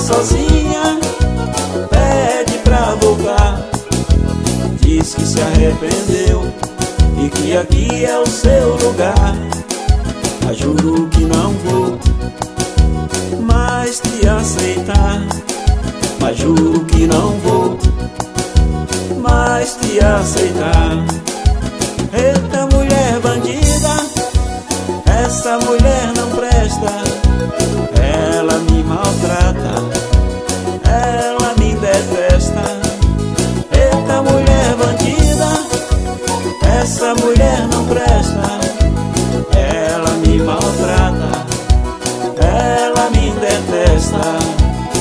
sozinha, pede pra voltar. Diz que se arrependeu e que aqui é o seu lugar. Mas juro que não vou mais te aceitar. Mas juro que não vou mais te aceitar. Eita mulher bandida, essa mulher não presta. Ela me maltrata, ela me detesta. Eita mulher bandida, essa mulher não presta. Ela me maltrata, ela me detesta.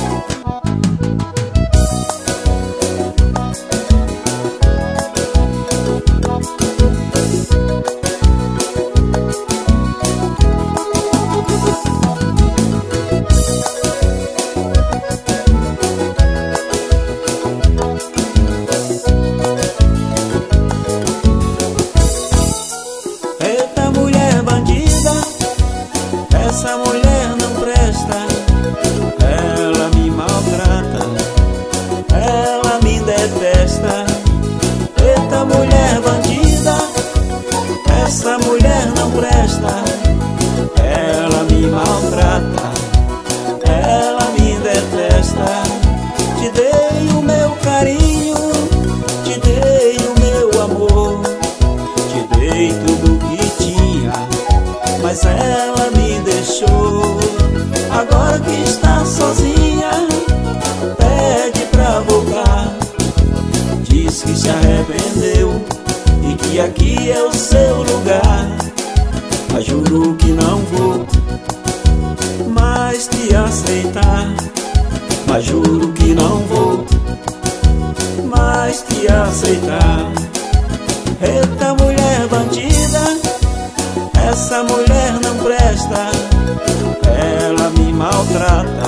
Essa mulher não presta, ela me maltrata, ela me detesta. Eita mulher bandida, essa mulher não presta, ela me maltrata, ela me detesta. Te dei o meu carinho, te dei o meu amor, te dei tudo que tinha, mas ela me deixou. Agora que está sozinha, pede pra voltar. Diz que se arrependeu e que aqui é o seu lugar. Mas juro que não vou mais te aceitar. Mas juro que não vou mais te aceitar. Eita mulher bandida, essa mulher não presta. Ela me maltrata,